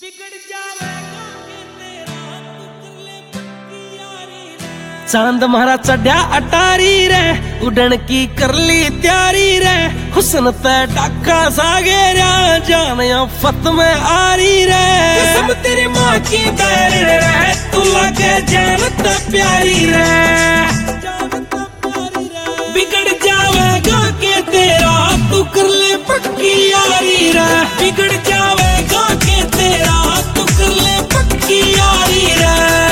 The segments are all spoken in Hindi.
चांद मारा चढ़ा अटारी रे, उड़न की कर ली तैयारी रे, हुस्न ते डाका सागे रा, जान फत में आरी रे। कसम तेरी माँ की दायरे रे, तू लगे जान ते प्यारी रे, बिगड़ जावेगा के तेरा तू कर ले पक्की यारी रे, बिगड़ जावेगा के तेरा तू कर ले पक्की यारी रे।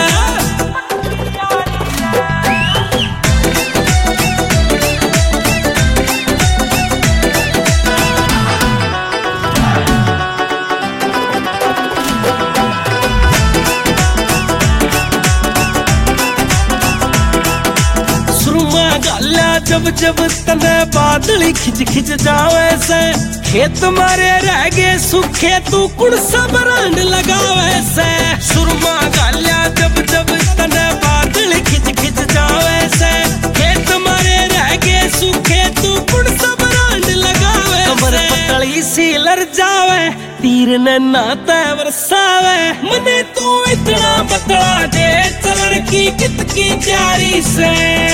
जब जब तने बादली खिंच खिंच जावे से, खेत मारे रह गए सूखे तू कुड़ सा बरांड लगावे से। सुरमा गालिया जब जब तने बादली खिंच खिंच जावे से, खेत मारे रह गए सूखे तू कुड़ सा बरांड लगावे। कमर पतली सी लर जावे, तीर ने नाता बरसावे, मने तू इतना बतला दे चलन की कित की जारी से,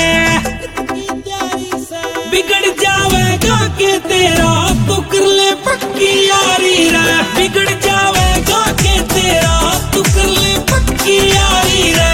बिगड़ जावेगा के तेरा तू कर ले पक्की यारी रे, बिगड़ जावेगा के तेरा तू कर ले पक्की यारी रे।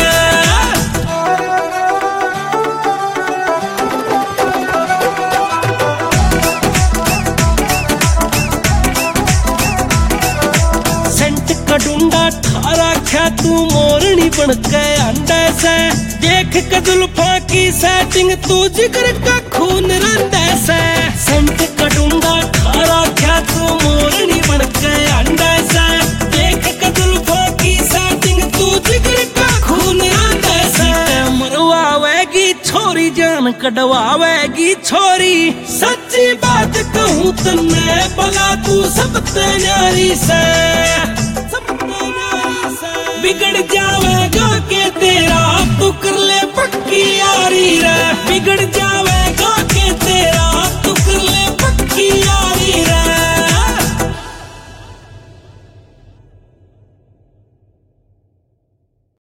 सेंट का डूंडा ठारा ख्या तू मोरनी बन के अंडे से, देख के जुल्फा की सेटिंग तू जिगर का खून रंदे से। सेंट का डूंगा खारा क्या तू मोरनी बन के अंडे से, देख के जुल्फा की सेटिंग तू जिगर का खून रंदे से। मरवावेगी छोरी जान कटवावेगी छोरी, सच्ची बात कहूँ तन्ने भला तू सब तैयारी से।